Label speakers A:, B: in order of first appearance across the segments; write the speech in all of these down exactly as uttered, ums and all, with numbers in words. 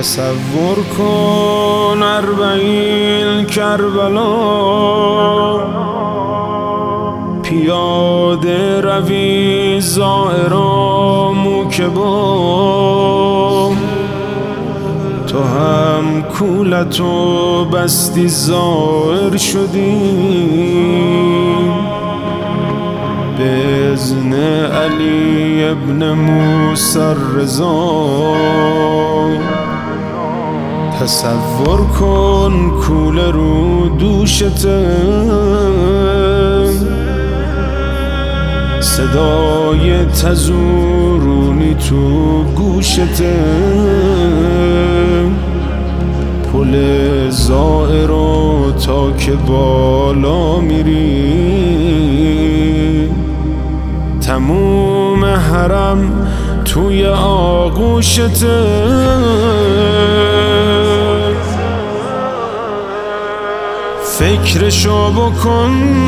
A: تصور کن اربعین کربلا، پیاده روی زائرا موکبا، تو هم کولتو بستی زائر شدی، به اذن علی ابن موسی الرضا. تصور کن کوله رو دوشته، صدای تزورونی تو گوشته، پل زائرو تا که بالا میری، تموم حرم توی آغوشته. فکرشو بکن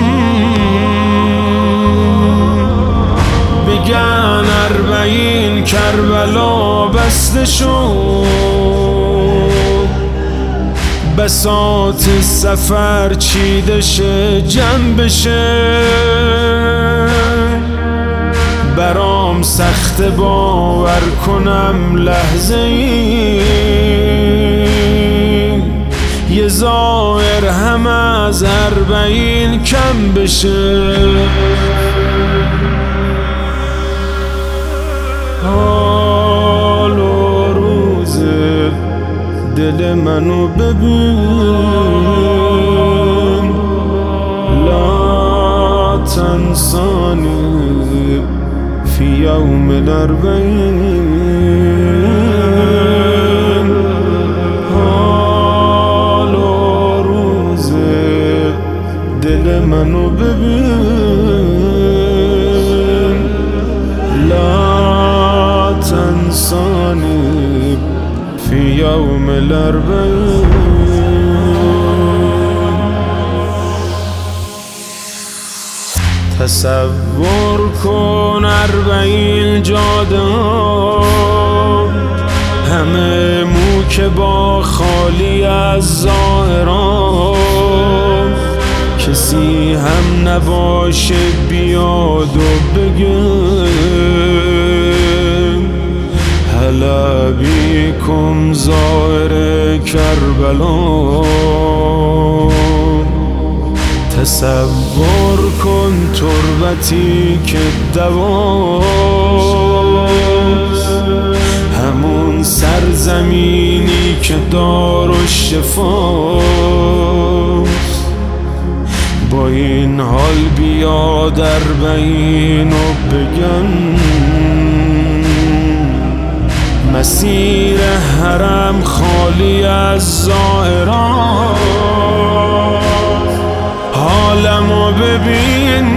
A: بگن اربعین کربلا بسته شد، بساط سفر چیده شه جمع بشه، برام سخت باور کنم لحظه ای یه زائر هم از اربعین کم بشه. حال و روز دل منو ببین، لا تنسانی فی یوم الاربعین. حال و روز دل منو ببین، لا تنسانی فی یوم الاربعین. تصور کن اربعین جاده همه موکبا خالی از زائران، کسی هم نباشه بیاد و بگه هلا بیکم زائر کربلا. تصور کن تربتی که دواست، همون سرزمینی که دارالشفاست، با این حال بیاد اربعین و بگن مسیر حرم خالی از زائران. حالمو ببین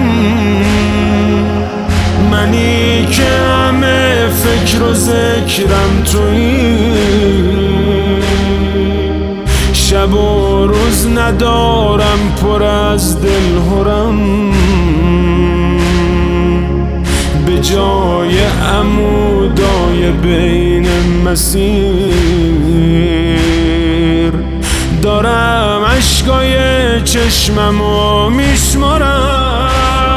A: منی که همه فکر و ذکرم تویی، شب و روز ندارم پر از دلهرم، به جای عمودای بین مسیر دارم عشقای چشممو میشمارم.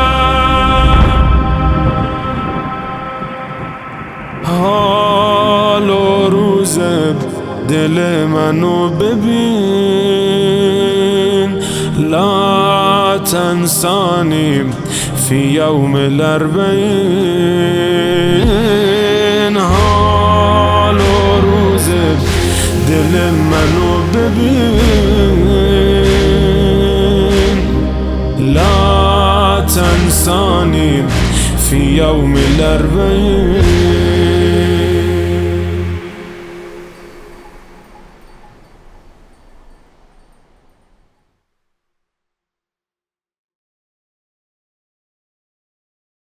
A: حال و روز دل منو ببین، لا تنسانی فی یوم الاربعین. حال و روز دل منو ببین، لا تنسانی فی یوم الاربعین.